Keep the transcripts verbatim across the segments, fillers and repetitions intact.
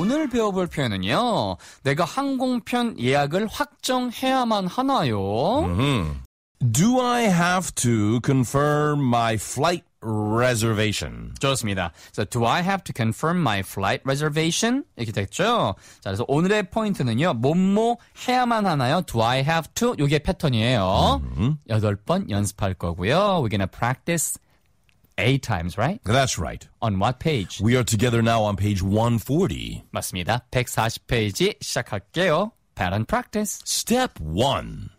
오늘 배워볼 표현은요. 내가 항공편 예약을 확정해야만 하나요? Mm-hmm. Do I have to confirm my flight reservation? 좋습니다. So, do I have to confirm my flight reservation? 이렇게 됐죠? 자, 그래서 오늘의 포인트는요. 뭐뭐 해야만 하나요? Do I have to? 요게 패턴이에요. 여덟 번 연습할 거고요. We're gonna practice eight times, right? That's right. On what page? We are together now on page one forty. 맞습니다. 백사십 페이지 시작할게요. Pattern practice. Step one.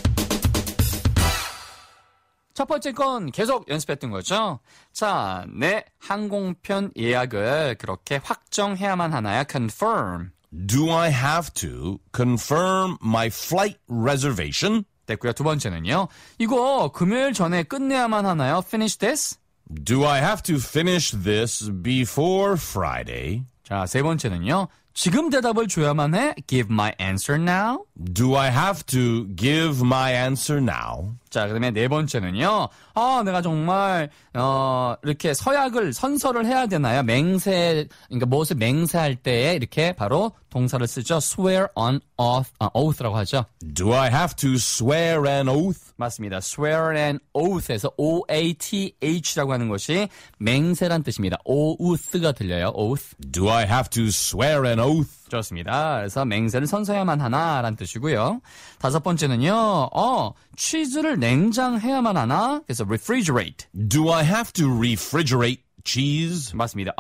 첫 번째 건 계속 연습했던 거죠. 자, 내 항공편 예약을 그렇게 확정해야만 하나요? Confirm. Do I have to confirm my flight reservation? 됐고요. 두 번째는요. 이거 금요일 전에 끝내야만 하나요? Finish this? Do I have to finish this before Friday? 자, 세 번째는요. 지금 대답을 줘야만 해? Give my answer now? Do I have to give my answer now? 자, 그다음에 네 번째는요. 아, 내가 정말 어, 이렇게 서약을 선서를 해야 되나요? 맹세, 그러니까 무엇을 맹세할 때에 이렇게 바로 동사를 쓰죠. Swear on oath, 아, oath라고 하죠. Do I have to swear an oath? 맞습니다. Swear an oath에서 O-A-T-H라고 하는 것이 맹세란 뜻입니다. oath가 들려요. oath. Do I have to swear an oath? 좋습니다. 그래서 맹세를 선서해야만 하나라는 뜻이고요. 다섯 번째는요. 어, 치즈를 냉장해야만 하나? 그래서 refrigerate. Do I have to refrigerate cheese? 맞습니다.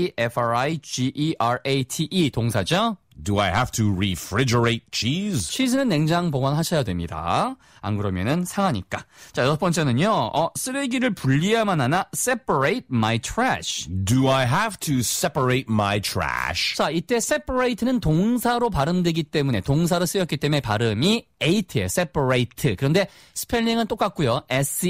R-E-F-R-I-G-E-R-A-T-E 동사죠. Do I have to refrigerate cheese? 치즈는 냉장 보관하셔야 됩니다. 안 그러면은 상하니까. 자, 여섯 번째는요. 어, 쓰레기를 분리해야만 하나? Separate my trash. Do I have to separate my trash? 자, 이때 separate는 동사로 발음되기 때문에 동사로 쓰였기 때문에 발음이 eight예요. separate. 그런데 스펠링은 똑같고요.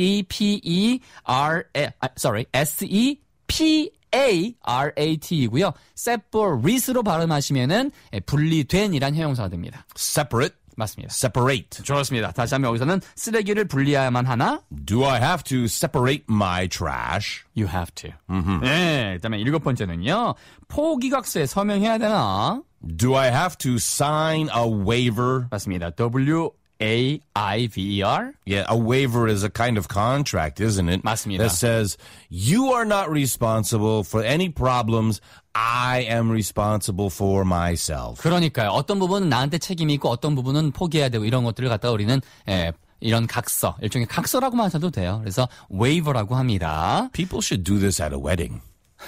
S-E-P-E-R-A 아, sorry. S-E-P A-R-A-T이고요. separate로 발음하시면은 분리된 이란 형용사가 됩니다. Separate. 맞습니다. Separate. 좋습니다. 다시 한번 여기서는 쓰레기를 분리해야만 하나? Do I have to separate my trash? You have to. Mm-hmm. 네, 그다음에 일곱 번째는요. 포기각서에 서명해야 되나? Do I have to sign a waiver? 맞습니다. W A I V E R? Yeah, a waiver is a kind of contract, isn't it? 맞습니다. That says, you are not responsible for any problems. I am responsible for myself. 그러니까요. 어떤 부분은 나한테 책임이 있고 어떤 부분은 포기해야 되고 이런 것들을 갖다가 우리는 예, 이런 각서, 일종의 각서라고만 하셔도 돼요. 그래서 waiver라고 합니다. People should do this at a wedding.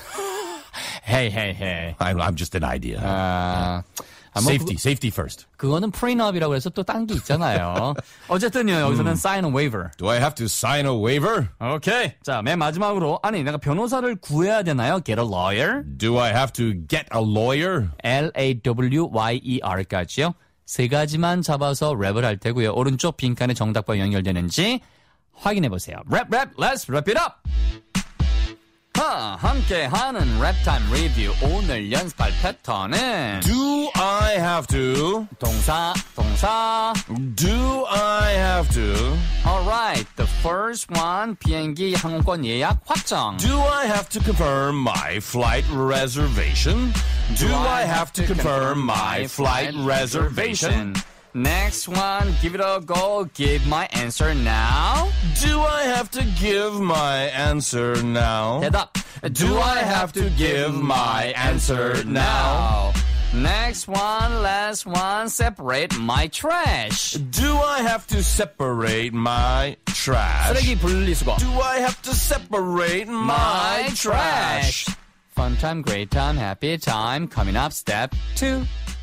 Hey, hey, hey. I'm, I'm just an idea. 아... 아, 뭐 safety, 그거, safety first. 그거는 prenup-이라고 해서 또 딴 게 있잖아요. 어쨌든요, 여기서는 음. sign a waiver. Do I have to sign a waiver? 오케이. 자, 맨 마지막으로, 아니, 내가 변호사를 구해야 되나요? Get a lawyer? Do I have to get a lawyer? L-A-W-Y-E-R까지요. 세 가지만 잡아서 랩을 할 테고요. 오른쪽 빈칸에 정답과 연결되는지 확인해보세요. 랩, 랩, let's wrap it up! 하, 함께하는 랩타임 리뷰 오늘 연습할 패턴은 Do I have to? 동사, 동사 Do I have to? Alright, the first one 비행기 항공권 예약 확정 Do I have to confirm my flight reservation? Do, Do I have to confirm my flight reservation? Next one, give it a go. Give my answer now. Do I have to give my answer now? 대답. Do I have to give my answer now? Next one, last one, separate my trash. Do I have to separate my trash? 쓰레기 분리수거. Do I have to separate my, my trash? Fun time, great time, happy time. Coming up, step two.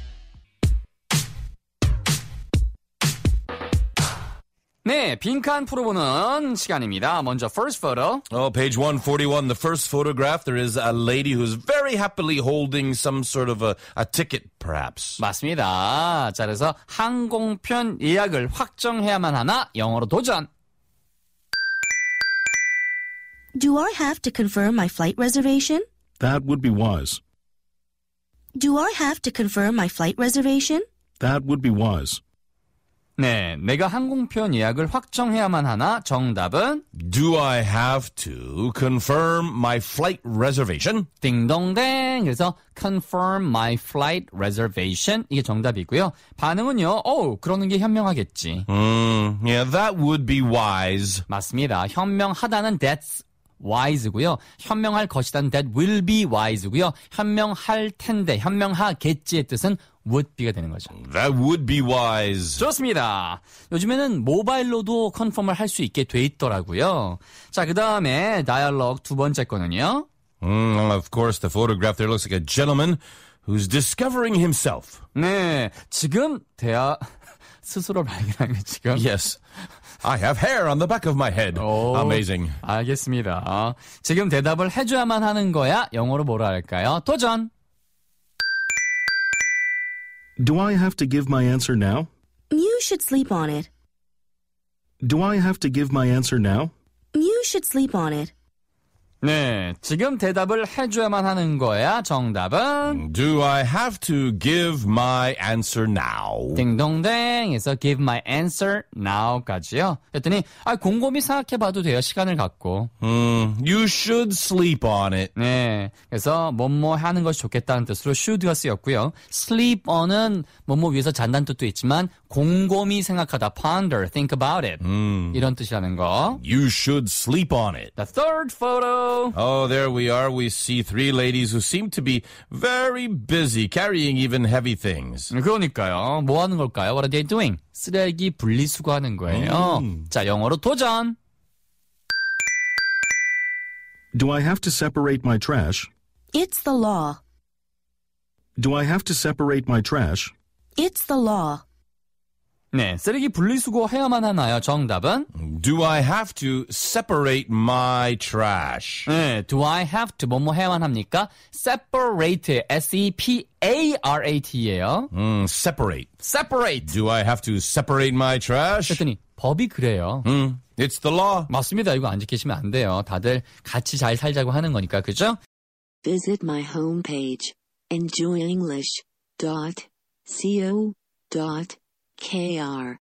네, 빈칸 풀어보는 시간입니다. 먼저 first photo. Oh, page one forty-one, the first photograph, there is a lady who's very happily holding some sort of a, a ticket, perhaps. 맞습니다. 자, 그래서 항공편 예약을 확정해야만 하나? 영어로 도전. Do I have to confirm my flight reservation? That would be wise. Do I have to confirm my flight reservation? That would be wise. 네, 내가 항공편 예약을 확정해야만 하나? 정답은 Do I have to confirm my flight reservation? 딩동댕. 그래서 confirm my flight reservation. 이게 정답이고요. 반응은요. 어, 그러는 게 현명하겠지. Mm, yeah, that would be wise. 맞습니다. 현명하다는 that's wise고요. 현명할 것이다는 that will be wise고요. 현명할 텐데, 현명하겠지의 뜻은 would be가 되는 거죠. That would be wise. 좋습니다. 요즘에는 모바일로도 컨펌을 할 수 있게 돼 있더라고요. 자, 그 다음에 다이얼로그 두 번째 거는요. Mm, of course, the photograph there looks like a gentleman who's discovering himself. 네, 지금 대화 스스로 발견한 게 지금. Yes. I have hair on the back of my head. 오, Amazing. 알겠습니다. 지금 대답을 해줘야만 하는 거야. 영어로 뭐라 할까요? 도전. Do I have to give my answer now? You should sleep on it. Do I have to give my answer now? You should sleep on it. 네, 지금 대답을 해줘야만 하는 거야. 정답은 Do I have to give my answer now? 딩동댕에서 give my answer now까지요. 그랬더니 아, 곰곰이 생각해봐도 돼요. 시간을 갖고. Mm, you should sleep on it. 네, 그래서 뭐뭐 하는 것이 좋겠다는 뜻으로 should가 쓰였고요. sleep on은 뭐뭐 위해서 잔다는 뜻도 있지만 곰곰이 생각하다, ponder, think about it. 이런 뜻이라는 거. You should sleep on it. The third photo. Oh, there we are. We see three ladies who seem to be very busy carrying even heavy things. 그러니까요. 뭐 하는 걸까요? What are they doing? 쓰레기 분리수거하는 거예요. 음. 자, 영어로 도전. Do I have to separate my trash? It's the law. Do I have to separate my trash? It's the law. 네, 쓰레기 분리수거 해야만 하나요? 정답은? Do I have to separate my trash? 네, do I have to 뭐뭐 해야만 합니까? separate, S-E-P-A-R-A-T예요. Mm, separate. separate. Do I have to separate my trash? 그랬더니 법이 그래요. Mm, it's the law. 맞습니다. 이거 안 지키시면 안 돼요. 다들 같이 잘 살자고 하는 거니까, 그죠? Visit my homepage, enjoy english dot co dot kr.